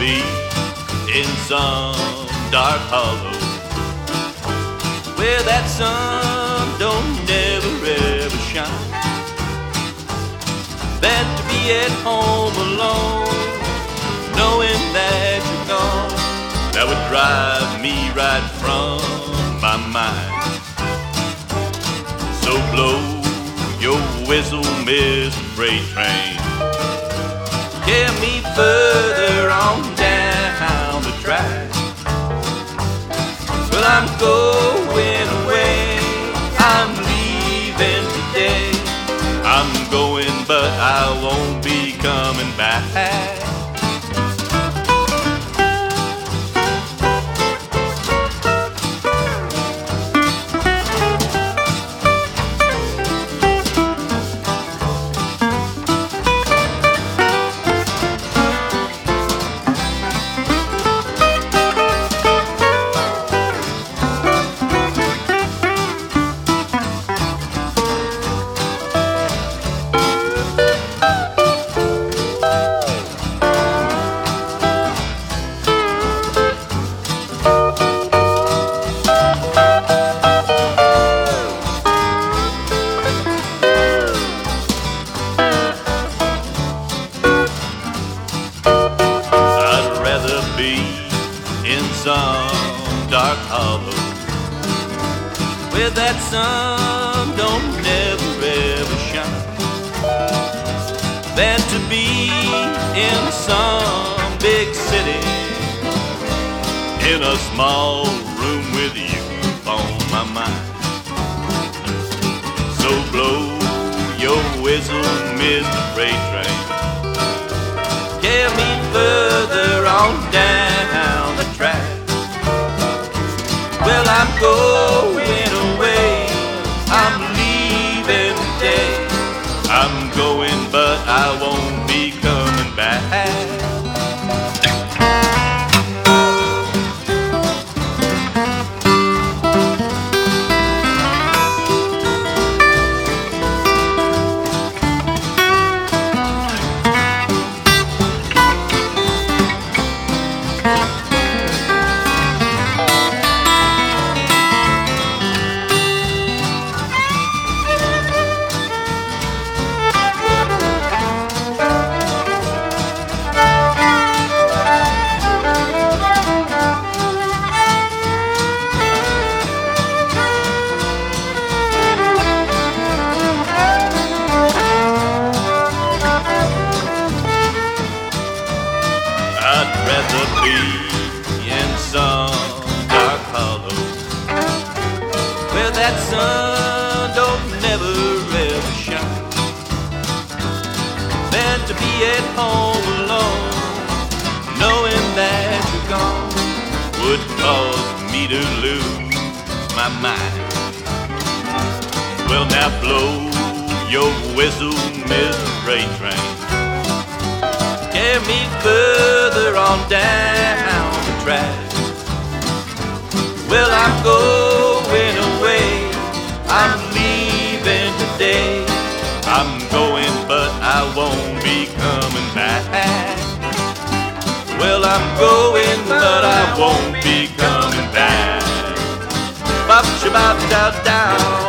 be in some dark hollow where that sun don't never ever shine, than to be at home alone, knowing that you're gone. That would drive me right from my mind. So blow your whistle, Mr. Freight Train, carry me further on down the track. Well, I'm going away, I'm leaving today. I'm going, but I won't be coming back. In some dark hollow where that sun don't never ever shine, than to be in some big city in a small room with you on my mind. So blow your whistle, Mr. Freight Train, carry me further on down the track. Well, I'm going away, I'm leaving today. I'm going, but I won't be coming back. I'd rather be in some dark hollow where that sun don't never ever shine, than to be at home alone, knowing that you're gone would cause me to lose my mind. Well, now blow your whistle, Mr. Freight Train, carry me further on down the track. Well, I'm going away, I'm leaving today. I'm going, but I won't be coming back. Well, I'm going, but I won't be coming back. Bop, shabop, down, down.